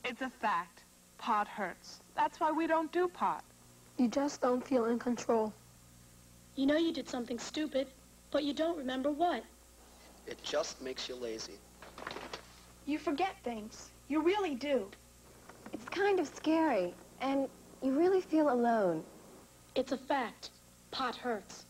It's a fact. Pot hurts. That's why we don't do pot. You just don't feel in control. You know you did something stupid, but you don't remember what. It just makes you lazy. You forget things. You really do. It's kind of scary, and you really feel alone. It's a fact. Pot hurts.